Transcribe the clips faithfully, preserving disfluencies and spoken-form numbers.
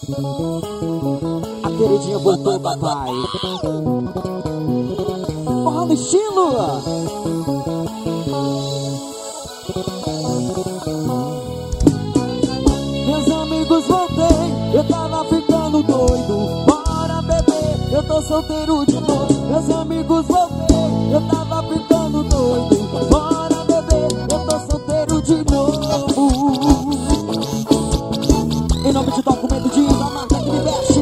A queridinha voltou, papai. Porra no estilo. Meus amigos, voltei. Eu tava ficando doido. Bora beber, eu tô solteiro de novo. Meus amigos, voltei. Eu tava ficando doido. Bora beber, eu tô solteiro de novo. Em nome de documento de a marca que me veste.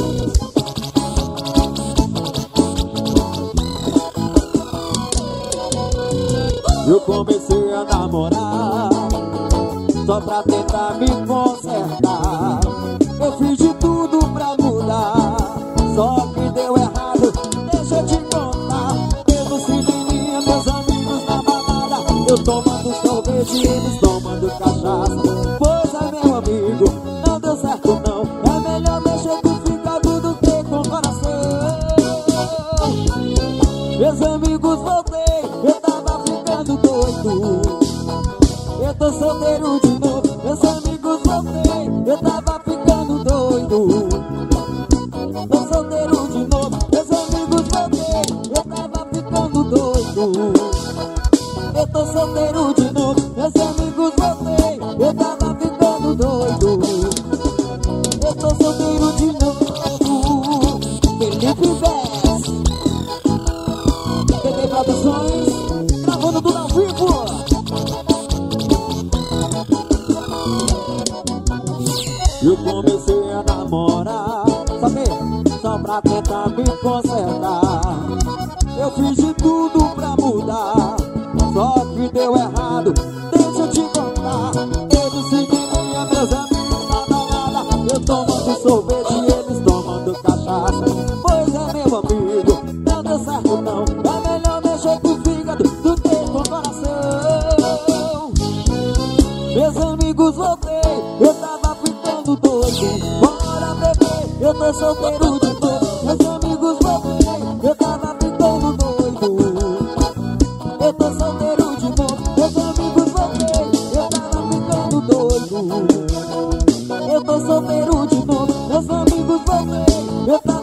Eu comecei a namorar só pra tentar me consertar. Eu fiz de tudo pra mudar, só que deu errado. Deixa eu te contar. Eu no cineminha, meus amigos na balada, eu tomando sorvete e eles tomando cachaça. Pois é, meu amigo, não deu certo não. É melhor mexer com o fígado do que com o coração. Meus amigos, voltei. Eu tava ficando doido. Eu tô solteiro de novo. Meus amigos, voltei. Eu tava ficando doido. Tô solteiro de novo. Meus amigos, voltei. Eu tava ficando doido. Eu tô solteiro de novo. Meus amigos, voltei. Eu tava ficando doido. Eu tô solteiro de novo. Felipe Vez, T V Produções, gravando tudo ao vivo. Eu comecei a namorar, sabe? Só pra tentar me consertar. Eu fiz de tudo pra mudar, só que deu errado. Deixa eu te contar. Eles cineminha, meus amigos na balada, eu tomando sorvete e eles tomando cachaça. Pois é, meu amigo, não deu certo não. É melhor mexer com o fígado do que com o coração. Meus amigos, voltei. Eu tava ficando doido. Bora beber, eu tô solteiro de novo. Meus amigos, voltei. Eu tava ficando doido. Eu tô solteiro de novo. Meus amigos, voltei. Eu tava ficando doido. Eu tô solteiro de novo. Meus amigos, voltei. Eu tava